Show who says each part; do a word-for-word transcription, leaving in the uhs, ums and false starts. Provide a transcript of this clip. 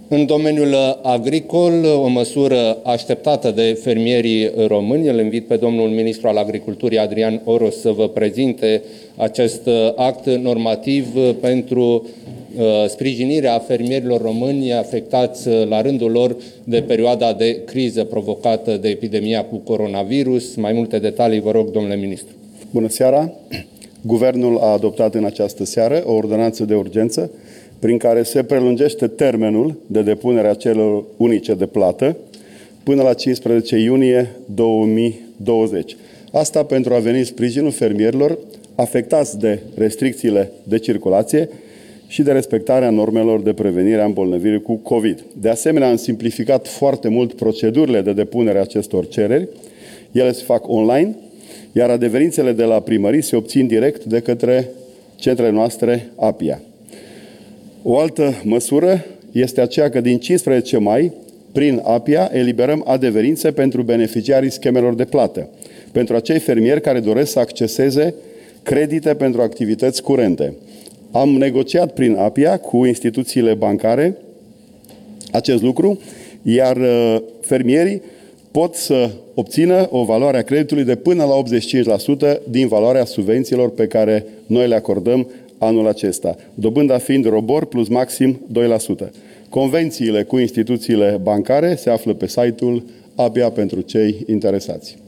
Speaker 1: În domeniul agricol, o măsură așteptată de fermierii români, îl invit pe domnul ministru al Agriculturii, Adrian Oros, să vă prezinte acest act normativ pentru sprijinirea fermierilor români afectați la rândul lor de perioada de criză provocată de epidemia cu coronavirus. Mai multe detalii, vă rog, domnule ministru.
Speaker 2: Bună seara! Guvernul a adoptat în această seară o ordonanță de urgență prin care se prelungește termenul de depunere a celor unice de plată până la cincisprezece iunie două mii douăzeci. Asta pentru a veni sprijinul fermierilor afectați de restricțiile de circulație și de respectarea normelor de prevenire a îmbolnăvirii cu COVID. De asemenea, am simplificat foarte mult procedurile de depunere a acestor cereri. Ele se fac online, iar adeverințele de la primării se obțin direct de către centrele noastre A P I A. O altă măsură este aceea că din cincisprezece mai, prin A P I A, eliberăm adeverințe pentru beneficiarii schemelor de plată, pentru acei fermieri care doresc să acceseze credite pentru activități curente. Am negociat prin A P I A cu instituțiile bancare acest lucru, iar fermierii pot să obțină o valoare a creditului de până la optzeci și cinci la sută din valoarea subvențiilor pe care noi le acordăm anul acesta, dobânda fiind ROBOR plus maxim doi la sută. Convențiile cu instituțiile bancare se află pe site-ul A P I A pentru cei interesați.